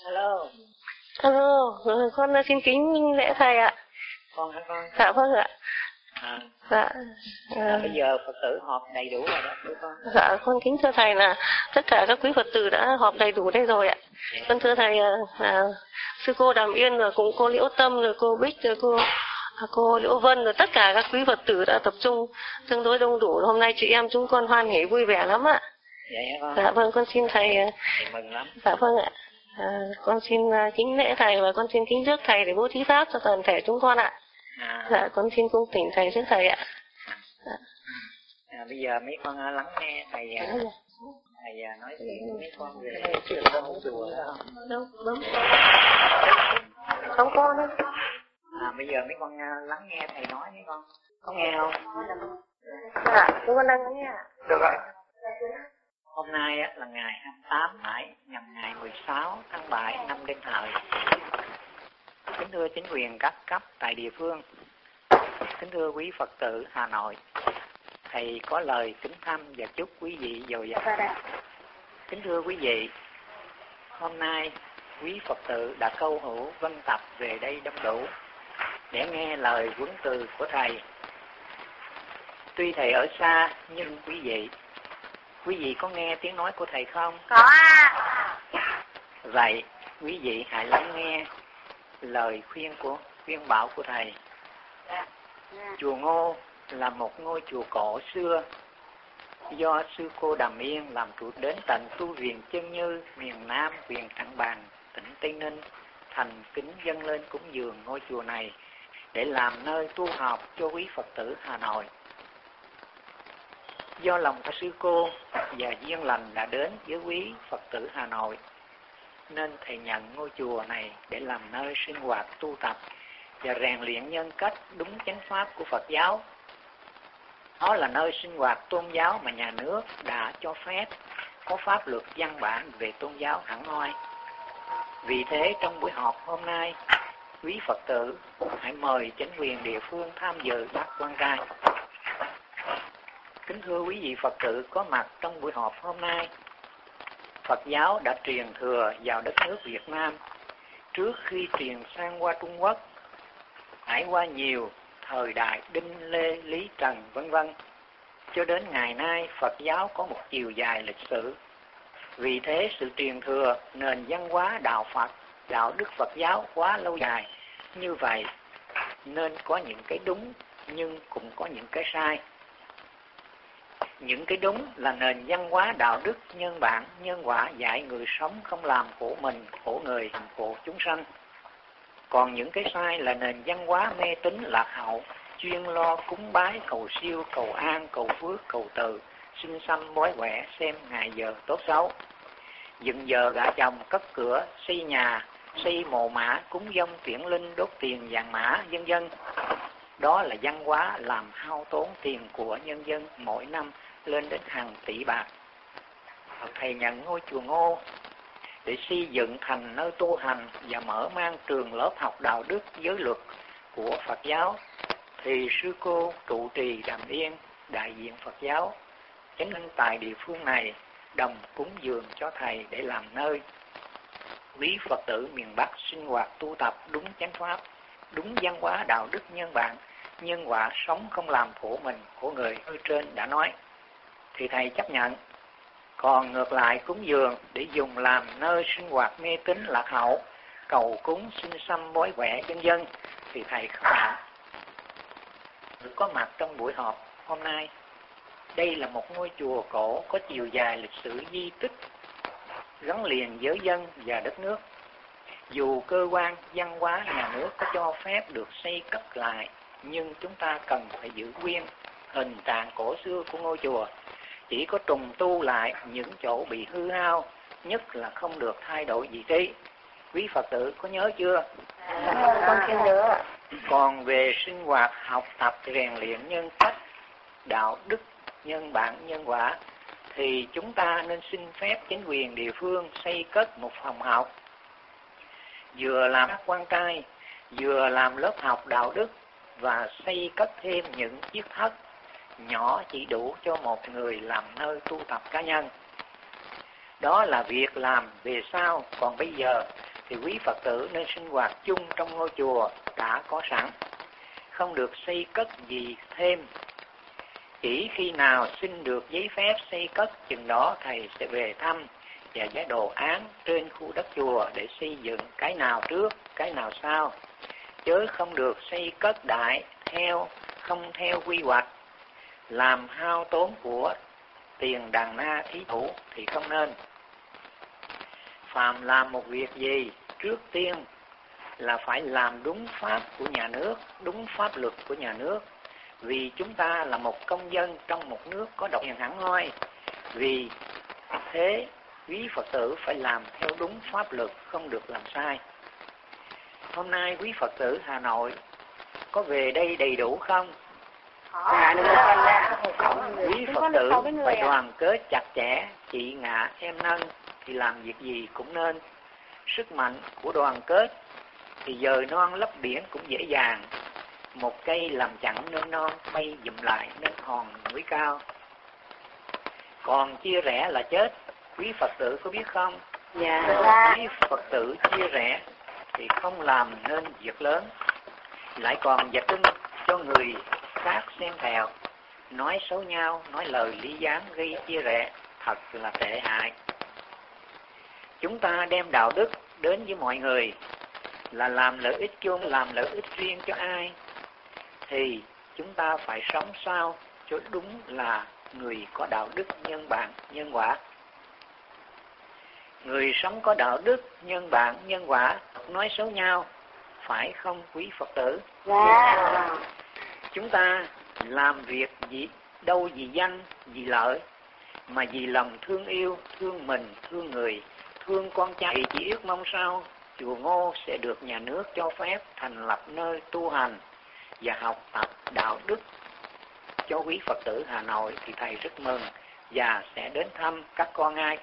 Alo. Alo, con xin kính lễ thầy ạ. Con hả con? Dạ vâng ạ. Dạ. Bây giờ Phật tử họp đầy đủ rồi đó, đúng con? Dạ, con kính thưa thầy là tất cả các quý Phật tử đã họp đầy đủ đây rồi ạ. Con thưa thầy là sư cô Đàm Yên rồi cũng cô Liễu Tâm rồi cô Bích rồi cô Liễu Vân rồi tất cả các quý Phật tử đã tập trung tương đối đông đủ. Hôm nay chị em chúng con hoan hỉ vui vẻ lắm ạ. Vậy hả con? Dạ vâng, con xin thầy. Thầy mừng lắm. Dạ vâng ạ. Con xin kính lễ thầy và con xin kính rước thầy để bố thí pháp cho toàn thể chúng con ạ. Dạ, con xin cung thỉnh thầy rước thầy ạ. Bây giờ mấy con lắng nghe thầy nói chuyện với mấy con về chuyện ngôi chùa đó không? Đâu, không con đâu. Bây giờ mấy con lắng nghe thầy nói mấy con. Có nghe không? Dạ, chúng con đang lắng nghe ạ. Được rồi. Hôm nay là ngày 28 Hải nhằm ngày 16 tháng 7 năm Đinh Hợi. Kính thưa chính quyền các cấp tại địa phương, kính thưa quý Phật tử Hà Nội, thầy có lời kính thăm và chúc quý vị dồi dào. Kính thưa quý vị, hôm nay quý Phật tử đã câu hữu vân tập về đây đông đủ để nghe lời huấn từ của thầy. Tuy thầy ở xa nhưng quý vị có nghe tiếng nói của thầy không? Có ạ. Vậy quý vị hãy lắng nghe lời khuyên bảo của thầy. Chùa Ngô là một ngôi chùa cổ xưa do sư cô Đàm Yên làm chủ đến tận tu viện Chân Như, miền Nam, huyện Trảng Bàng, tỉnh Tây Ninh, thành kính dâng lên cúng dường ngôi chùa này để làm nơi tu học cho quý Phật tử Hà Nội. Do lòng của sư cô và duyên lành đã đến với quý Phật tử Hà Nội, nên thầy nhận ngôi chùa này để làm nơi sinh hoạt tu tập và rèn luyện nhân cách đúng chánh pháp của Phật giáo. Nó là nơi sinh hoạt tôn giáo mà nhà nước đã cho phép, có pháp luật văn bản về tôn giáo hẳn hoi. Vì thế trong buổi họp hôm nay, quý Phật tử hãy mời chính quyền địa phương tham dự bác quan trai. Kính thưa quý vị Phật tử có mặt trong buổi họp hôm nay, Phật giáo đã truyền thừa vào đất nước Việt Nam trước khi truyền sang qua Trung Quốc, trải qua nhiều thời đại Đinh, Lê, Lý, Trần vân vân, cho đến ngày nay Phật giáo có một chiều dài lịch sử. Vì thế sự truyền thừa nền văn hóa đạo Phật, đạo đức Phật giáo quá lâu dài như vậy, nên có những cái đúng nhưng cũng có những cái sai. Những cái đúng là nền văn hóa đạo đức nhân bản, nhân quả dạy người sống không làm khổ mình, khổ người, khổ chúng sanh. Còn những cái sai là nền văn hóa mê tín lạc hậu, chuyên lo cúng bái, cầu siêu, cầu an, cầu phước, cầu từ, xin xăm bói quẻ, xem ngày giờ tốt xấu. Dựng giờ gả chồng, cất cửa, xây nhà, xây mồ mã, cúng dông tuyển linh, đốt tiền vàng mã, vân vân. Đó là văn hóa làm hao tốn tiền của nhân dân mỗi năm lên đến hàng tỷ bạc. Thầy nhận ngôi chùa Ngô để xây dựng thành nơi tu hành và mở mang trường lớp học đạo đức giới luật của Phật giáo, thì sư cô trụ trì Đàm Yên, đại diện Phật giáo, chánh nhân tại địa phương này đồng cúng dường cho thầy để làm nơi quý Phật tử miền Bắc sinh hoạt tu tập đúng chánh pháp, đúng văn hóa đạo đức nhân bản, nhân quả, sống không làm khổ mình, khổ người như trên đã nói, thì thầy chấp nhận. Còn ngược lại cúng dường để dùng làm nơi sinh hoạt mê tín lạc hậu, cầu cúng xin xăm bói quẻ vân vân, thì thầy không nhận. Có mặt trong buổi họp hôm nay, đây là một ngôi chùa cổ có chiều dài lịch sử di tích gắn liền với dân và đất nước. Dù cơ quan văn hóa nhà nước có cho phép được xây cất lại, nhưng chúng ta cần phải giữ nguyên hình trạng cổ xưa của ngôi chùa. Chỉ có trùng tu lại những chỗ bị hư hao, nhất là không được thay đổi vị trí. Quý Phật tử có nhớ chưa? Con xin nhớ. Còn về sinh hoạt, học tập, rèn luyện nhân cách, đạo đức, nhân bản, nhân quả, thì chúng ta nên xin phép chính quyền địa phương xây cất một phòng học, vừa làm quan trai, vừa làm lớp học đạo đức, và xây cất thêm những chiếc thất nhỏ chỉ đủ cho một người làm nơi tu tập cá nhân. Đó là việc làm về sau, còn bây giờ thì quý Phật tử nên sinh hoạt chung trong ngôi chùa đã có sẵn, không được xây cất gì thêm. Chỉ khi nào xin được giấy phép xây cất, chừng đó thầy sẽ về thăm và giải đồ án trên khu đất chùa để xây dựng cái nào trước, cái nào sau. Chớ không được xây cất đại không theo quy hoạch, làm hao tốn của tiền đàn na thí thủ thì không nên. Phàm làm một việc gì, trước tiên là phải làm đúng pháp của nhà nước, đúng pháp luật của nhà nước. Vì chúng ta là một công dân trong một nước có độc quyền hẳn hoi. Vì thế, quý Phật tử phải làm theo đúng pháp luật, không được làm sai. Hôm nay quý Phật tử Hà Nội có về đây đầy đủ không? Quý Phật tử phải đoàn kết chặt chẽ, chị ngạ em nâng thì làm việc gì cũng nên. Sức mạnh của đoàn kết thì dời non lấp biển cũng dễ dàng. Một cây làm chặn nên non, bay dùm lại nên hòn núi cao. Còn chia rẽ là chết, quý Phật tử có biết không? Dạ. Quý Phật tử chia rẽ thì không làm nên việc lớn, lại còn dạch lưng cho người khác xem theo, nói xấu nhau, nói lời ly gián gây chia rẽ, thật là tệ hại. Chúng ta đem đạo đức đến với mọi người là làm lợi ích chung, làm lợi ích riêng cho ai thì chúng ta phải sống sao cho đúng là người có đạo đức, nhân bản, nhân quả. Người sống có đạo đức, nhân bản, nhân quả, nói xấu nhau, phải không quý Phật tử? Dạ. Chúng ta làm việc gì đâu vì danh, vì lợi, mà vì lòng thương yêu, thương mình, thương người, thương con trai. Chỉ ước mong sao chùa Ngô sẽ được nhà nước cho phép thành lập nơi tu hành và học tập đạo đức cho quý Phật tử Hà Nội thì thầy rất mừng và sẽ đến thăm các con ngay.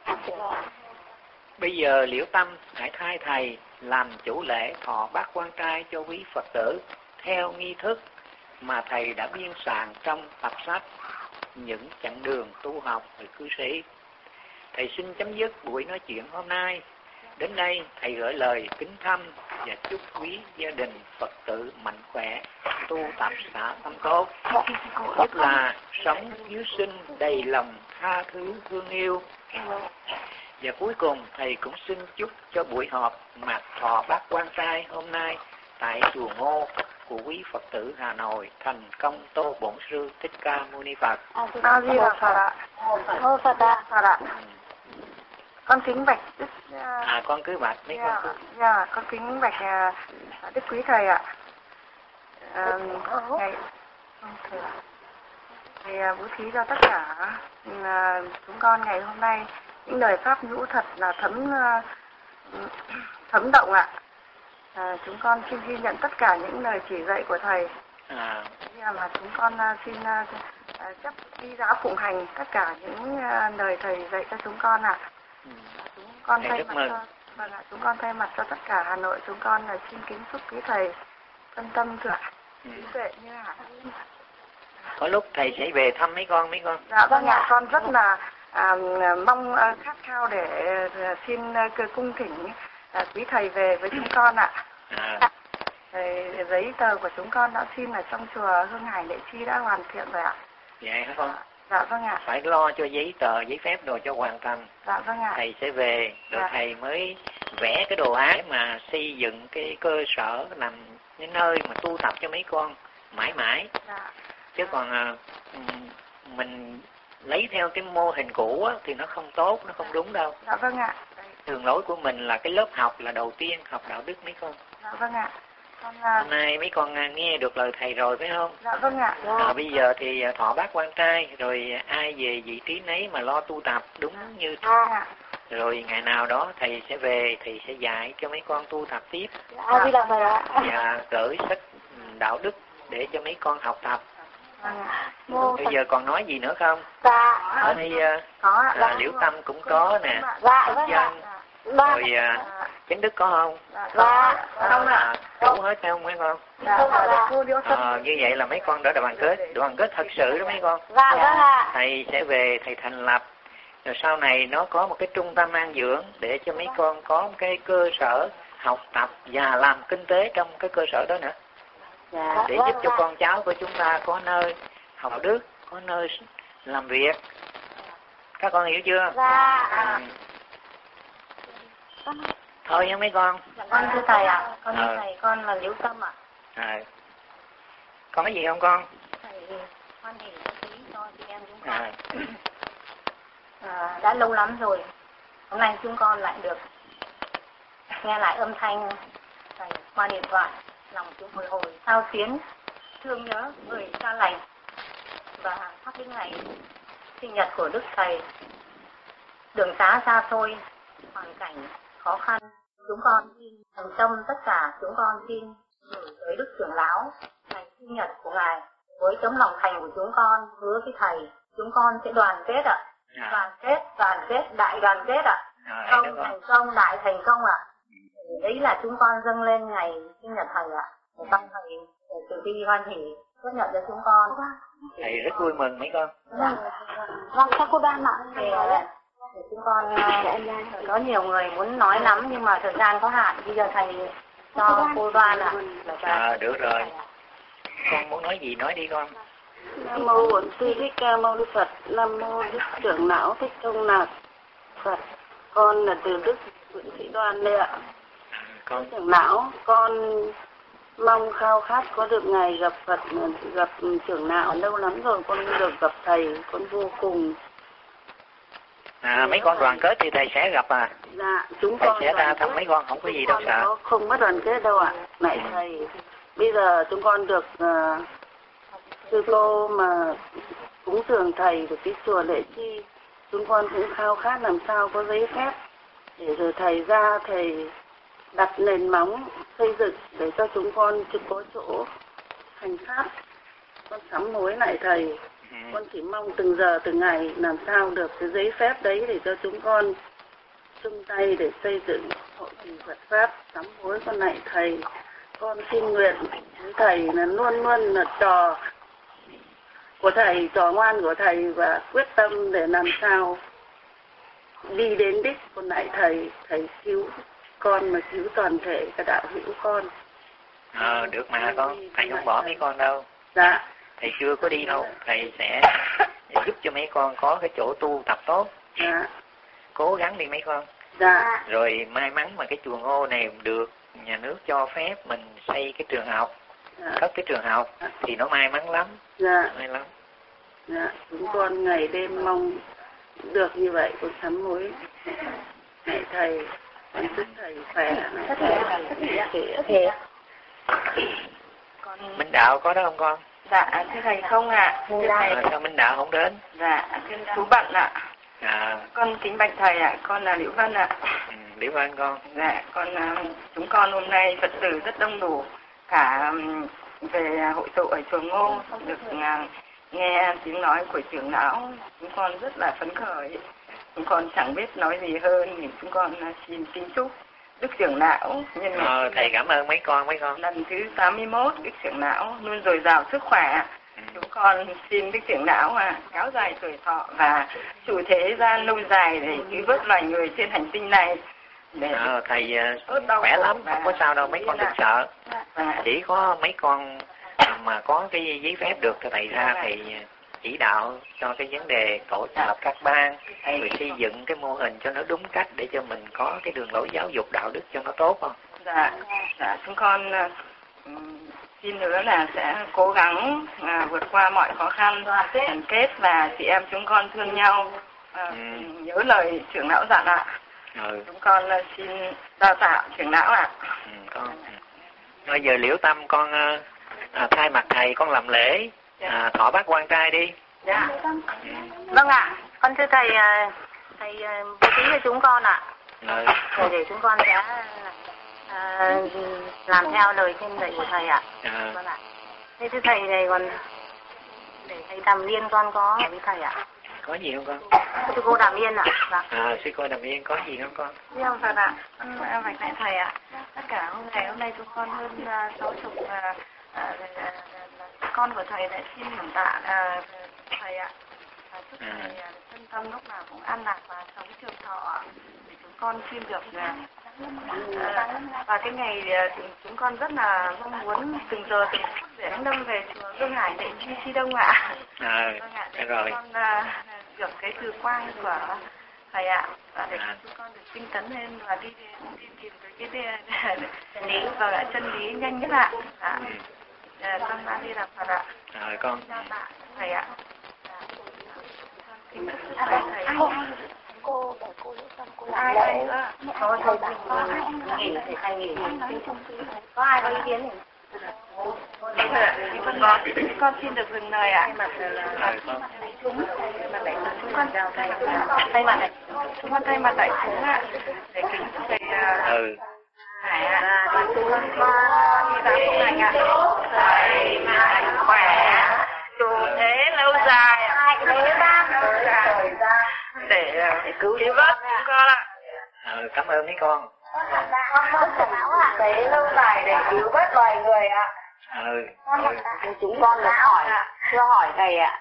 Bây giờ Liễu Tâm hãy thay thầy làm chủ lễ thọ bát quan trai cho quý Phật tử theo nghi thức mà thầy đã biên soạn trong tập sách Những chặng đường tu học người cư sĩ. Thầy xin chấm dứt buổi nói chuyện hôm nay. Đến đây thầy gửi lời kính thăm và chúc quý gia đình Phật tử mạnh khỏe, tu tập xả tâm tốt, nhất là sống hiếu sinh đầy lòng tha thứ thương yêu. Và cuối cùng thầy cũng xin chúc cho buổi họp mạc thọ bát quan trai hôm nay tại chùa Ngô của quý Phật tử Hà Nội thành công tốt bổn sư Thích Ca Mâu Ni Phật. A Di Đà Phật ạ. Mô Phật ạ. Con kính bạch Đức. Con cứ bạch mấy con cứ. Dạ, con kính bạch Đức quý thầy ạ. Thầy bố thí cho tất cả chúng con ngày hôm nay những lời pháp nhũ thật là thấm động ạ. Chúng con xin ghi nhận tất cả những lời chỉ dạy của thầy. Mà chúng con xin chấp ghi giáo phụng hành tất cả những lời thầy dạy cho chúng con ạ. Chúng con thay mặt cho tất cả Hà Nội, chúng con là xin kính chúc quý thầy phân tâm thượng trí tuệ như ạ. Có lúc thầy sẽ về thăm mấy con. Dạ vâng ạ, con rất là mong khát khao để xin cung thỉnh quý thầy về với chúng con ạ. Giấy tờ của chúng con đã xin ở trong chùa Hương Hải Lệ Chi đã hoàn thiện rồi ạ. Vậy hả con? Dạ vâng ạ. Phải lo cho giấy tờ, giấy phép đồ cho hoàn thành. Dạ vâng ạ. Thầy sẽ về, rồi thầy mới vẽ cái đồ án mà xây dựng cái cơ sở nằm cái nơi mà tu tập cho mấy con mãi mãi. Dạ. Chứ còn mình lấy theo cái mô hình cũ á, thì nó không tốt, nó không đúng đâu. Dạ vâng ạ. Đường lối của mình là cái lớp học là đầu tiên, học đạo đức mấy con. Dạ vâng ạ. Hôm nay mấy con nghe được lời thầy rồi phải không? Dạ vâng ạ. Bây giờ thì thọ bát quan trai, rồi ai về vị trí nấy mà lo tu tập đúng như rồi ngày nào đó thầy sẽ về, thầy sẽ dạy cho mấy con tu tập tiếp. Và gửi sách đạo đức để cho mấy con học tập. Bây giờ còn nói gì nữa không? Ở đây Liễu Tâm cũng có nè, Dân, rồi Chánh Đức có không? Đủ hết không mấy con? Như vậy là mấy con đã đoàn kết thật sự đó mấy con. Thầy sẽ về, thầy thành lập Rồi sau này nó có một cái trung tâm an dưỡng để cho mấy con có một cái cơ sở học tập và làm kinh tế trong cái cơ sở đó nữa. Để giúp cho con cháu của chúng ta có nơi học đức, có nơi làm việc. Các con hiểu chưa? Thôi nha mấy con. Con thưa thầy ạ, con thưa thầy, con là Liễu Tâm ạ. Con có gì không con? Thầy hoan hỉ tí cho chị em chúng con. Đã lâu lắm rồi, hôm nay chúng con lại được nghe lại âm thanh thầy qua điện thoại, lòng chúng hồi hồi sao xuyến, thương nhớ người xa lành. Và sắp đến ngày sinh nhật của Đức Thầy, đường xá xa xôi, hoàn cảnh khó khăn, chúng con xin thành tâm tất cả chúng con xin gửi tới Đức Trưởng Lão ngày sinh nhật của Ngài với tấm lòng thành của chúng con hứa với Thầy chúng con sẽ đoàn kết ạ. Đoàn kết, đại đoàn kết ạ. Công thành công, đại thành công ạ. Đấy là chúng con dâng lên ngày sinh nhật Thầy ạ. Tâm Thầy từ bi hoan hỉ chấp nhận cho chúng con. Thầy rất vui mừng mấy con. Vâng, các cô Đoan ạ. Chúng con có nhiều người muốn nói lắm nhưng mà thời gian có hạn. Bây giờ Thầy cho cô Đoan ạ. Được rồi. Con muốn nói gì nói đi con. Nam mô Bổn Sư Thích Ca Mâu Ni Phật. Nam mô Đức Trưởng Lão Thích Thông Lạc Phật. Con là từ Đức Nguyễn Thị Đoan đây ạ. Con Trưởng Lão, con mong khao khát có được ngày gặp Phật, gặp Trưởng Lão. Lâu lắm rồi con được gặp Thầy, con vô cùng. Mấy con đoàn kết thì Thầy sẽ gặp à? Dạ, chúng Thầy con sẽ ra thăm mấy con, không có gì đâu sợ. Không mất đoàn kết đâu ạ. Này Thầy, bây giờ chúng con được sư cô mà cúng dường Thầy của cái chùa Lệ Chi, chúng con cũng khao khát làm sao có giấy phép để rồi Thầy ra Thầy đặt nền móng xây dựng để cho chúng con có chỗ hành pháp. Con sám hối lại Thầy, con chỉ mong từng giờ từng ngày làm sao được cái giấy phép đấy để cho chúng con chung tay để xây dựng hội trì Phật pháp. Sám hối con lại Thầy, con xin nguyện với Thầy là luôn luôn là trò của Thầy, trò ngoan của Thầy và quyết tâm để làm sao đi đến đích. Con lại Thầy cứu con mà cứu toàn thể cả đạo hữu con. Được mà con, Thầy không bỏ mấy con đâu. Dạ. Thầy chưa có đi đâu, Thầy sẽ giúp cho mấy con có cái chỗ tu tập tốt. Dạ. Cố gắng đi mấy con. Dạ. Rồi may mắn mà cái chùa Ngô này được nhà nước cho phép mình xây cái trường học, cất cái trường học thì nó may mắn lắm. Dạ. May lắm. Dạ. Chúng con ngày đêm mong được như vậy, con sám hối. Này Thầy, con chúc Thầy khỏe. Minh Đạo có đó không con? Dạ, thưa Thầy không ạ. Sao Minh Đạo không đến? Dạ, chú bận ạ. Con kính bạch Thầy ạ, con là Liễu Vân ạ. Liễu Vân con. Dạ, chúng con hôm nay Phật tử rất đông đủ, cả về hội tụ ở chùa Ngô, được nghe tiếng nói của trưởng lão, chúng con rất là phấn khởi. Chúng con chẳng biết nói gì hơn, nhưng chúng con xin kính chúc Đức Trưởng Lão nhân ngày Thầy cảm ơn mấy con. Lần thứ 81, Đức Trưởng Lão luôn dồi dào sức khỏe. Chúng con xin Đức Trưởng Lão kéo dài tuổi thọ và chủ thế gian lâu dài để cứu vớt loài người trên hành tinh này. Thầy khỏe lắm, không có sao đâu, mấy con đừng sợ. Chỉ có mấy con mà có cái giấy phép được cho Thầy ra, Thầy chỉ đạo cho cái vấn đề tổ hợp các ban, rồi xây dựng cái mô hình cho nó đúng cách để cho mình có cái đường lối giáo dục đạo đức cho nó tốt không? Dạ, chúng con xin nữa là sẽ cố gắng vượt qua mọi khó khăn, đoàn kết và chị em chúng con thương nhau, nhớ lời trưởng lão dặn ạ. Chúng con xin đào tạo trưởng lão ạ. Bây giờ Liễu Tâm con thay mặt Thầy con làm lễ thọ bát quan trai đi. Dạ. Vâng ạ. Con thưa Thầy, Thầy bố trí cho chúng con ạ. Để chúng con sẽ làm theo lời khen dạy của Thầy ạ. Vâng ạ. Thế thưa Thầy này còn để Thầy Đàm Liên con có với Thầy ạ. Có gì không con? Sư cô Đàm Yên ạ. Vâng. Sư cô Đàm Yên có gì không con? Vâng Phật ạ. Con vạch lại Thầy ạ. Tất cả hôm nay chúng con hơn 60 con của Thầy đã xin cảm tạ Thầy ạ. Thầy chân tâm lúc nào cũng an lạc và sống trường thọ, để chúng con xin được và cái ngày chúng con rất là mong muốn từng giờ từng phút để anh Lâm về chùa Lương Hải để chi đông ạ. Vâng ạ, để rồi. chúng con được cái từ quang của thầy ạ, và để chúng con được tinh tấn lên và đi tìm tới cái chân lý, vâng ạ, chân lý nhanh nhất ạ. Con A Di Đà Phật ạ. Rồi con. Chào tạ thầy ạ. Cô Liễu Tâm, cô làm ai lễ. nữa? Có thầy bạn nghỉ, thầy nghỉ. Có ai có ý kiến không? Con xin được dừng lời ạ. Chúng con thay mặt đại chúng ạ, để kính thầy Hải ạ, chúng con đi vào phụng hành ạ. Thầy mạnh khỏe, trụ thế lâu dài, để cứu đi vớt chúng con ạ. Cảm ơn mấy con. Để lâu dài để cứu vớt loài người ạ. Chúng con được hỏi, chưa hỏi thầy ạ.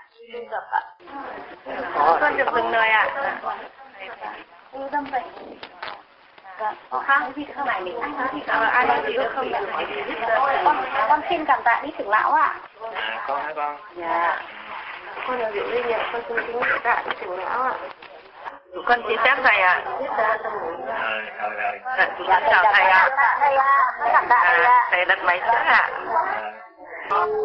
Con được dừng lời ạ. Tâm vậy. Có khác gì không này mình ai nói gì nữa không? Con xin cảm tạ đi trưởng lão ạ. Con hả con? Dạ. Con là Diệu Linh ạ, con xin kính cảm tạ đi trưởng lão ạ. Con xin phép thầy ạ. Rồi. Chào thầy ạ. Cảm tạ thầy ạ. Thầy đặt máy trước ạ.